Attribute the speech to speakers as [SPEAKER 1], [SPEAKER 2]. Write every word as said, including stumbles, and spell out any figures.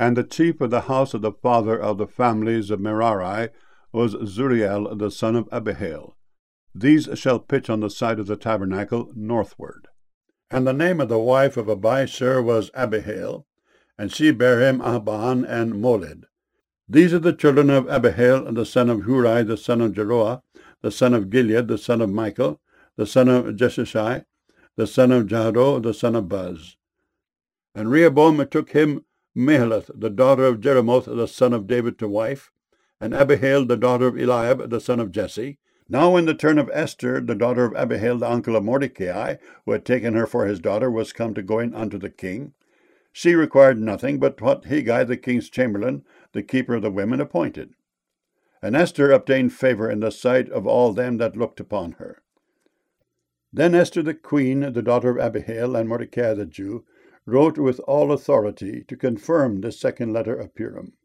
[SPEAKER 1] And the chief of the house of the father of the families of Merari was Zuriel the son of Abihail. These shall pitch on the side of the tabernacle northward. And the name of the wife of Abishur was Abihail, and she bare him Ahban and Molid. These are the children of Abihail, the son of Huri, the son of Jeroah, the son of Gilead, the son of Michael, the son of Jeshishai, the son of Jahdo, the son of Buz. And Rehoboam took him Mahalath, the daughter of Jeremoth, the son of David, to wife, and Abihail, the daughter of Eliab, the son of Jesse. Now when the turn of Esther, the daughter of Abihail, the uncle of Mordecai, who had taken her for his daughter, was come to going unto the king, she required nothing but what Hegai, the king's chamberlain, the keeper of the women, appointed. And Esther obtained favor in the sight of all them that looked upon her. Then Esther the queen, the daughter of Abihail, and Mordecai the Jew, wrote with all authority to confirm this second letter of Purim.